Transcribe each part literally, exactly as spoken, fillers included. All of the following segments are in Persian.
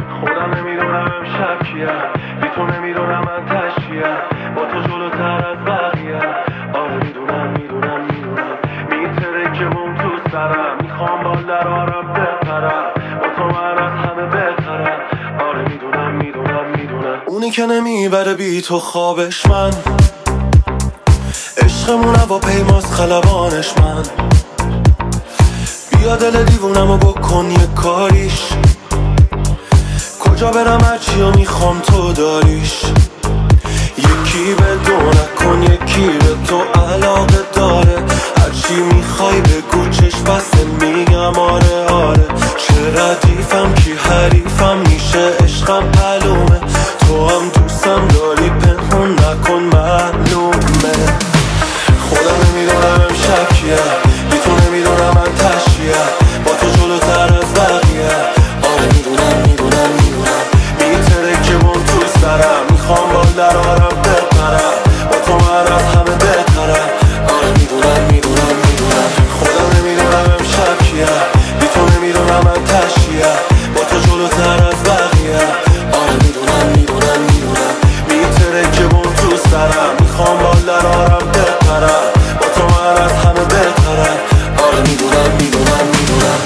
خودم نمیدونم امشب کیم، بی تو نمیدونم من تشکیم، با تو جلوتر از بقیه. آره میدونم میدونم میدونم میتره که بوم تو سرم، میخوام بال در آرم بپرم، با تو من از همه بهترم. آره میدونم میدونم میدونم اونی که نمیبره بی تو خوابش من، عشقمون هوا پیماز خلبانش من. بیا دل دیوونمو بکن یه کاریش، کجا برم هرچی و میخوام تو داریش. یکی به دو نکن یکی به تو علاقه داره، هرچی میخوای بگو چشم بسته میگم آره آره. چه ردیفم کی حریفم میشه عشقم معلومه، تو هم دوستم داری پنهون نکن معلومه. خودم نمیدونم امشب کیه، بی تو نمیدونم من تشکیه، با تو جلوتر از بقیه. آره میدونم میدونم میدونم میتره که بون تو سرم، میخوام بال در آرم بپرم، با تو من از همه بهترم. آره میدونم میدونم میدونم خودم نمیدونم امشب کیه، بی تو نمیدونم من تشکیه، با تو جلوتر از بقیه. آره میدونم میدونم میدونم میتره که بون تو سرم، میخوام بال در آرم بپرم، با تو من از همه بهترم. آره میدونم میدونم میدونم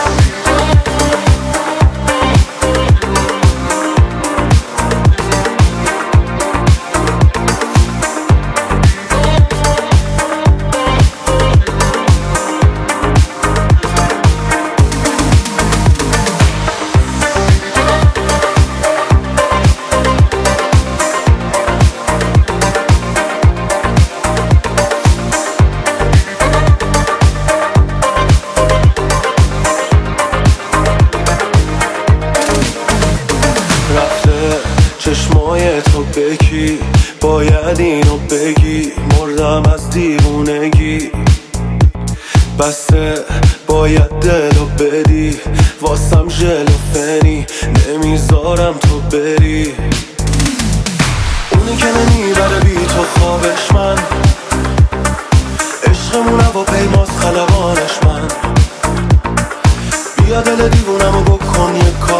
چشمای تو بکی، باید اینو بگی، مردم از دیوونگی. بسته باید دلو بدی، واسم ژلوفنی، نمیذارم تو بری. اونی که نمیبره بی تو خوابش من، عشقمون هوا پیماز خلبانش من. بیا دل دیوونمو بکن یه کار